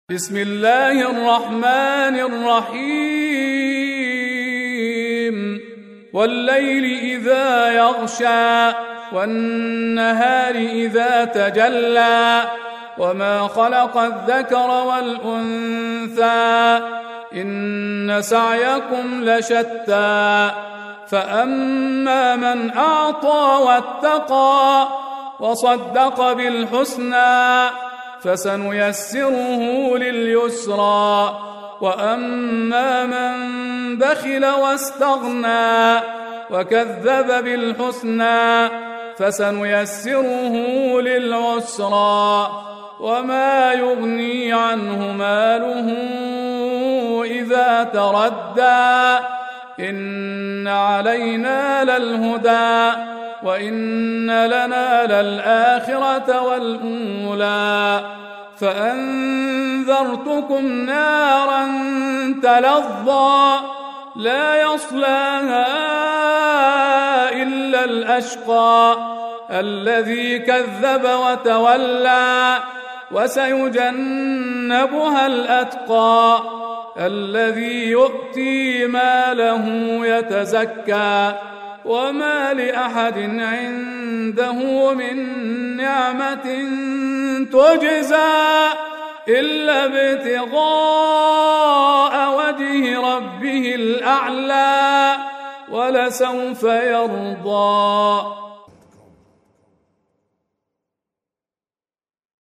بسم الله الرحمن الرحيم والليل إذا يغشى والنهار إذا تجلى وما خلق الذكر والأنثى إن سعيكم لشتى فأما من أعطى واتقى وصدق بالحسنى فسنيسره لليسرى وأما من بخل واستغنى وكذب بالحسنى فسنيسره للعسرى وما يغني عنه ماله إذا تردى إن علينا للهدى وإن لنا للآخرة والأولى فأنذرتكم نارا تلظى لا يصلاها إلا الأشقى الذي كذب وتولى وسيجنبها الأتقى الذي يؤتي ماله يتزكى وما لأحد عنده من نعمة تجزى إلا ابتغاء وجه ربه الأعلى ولسوف يرضى.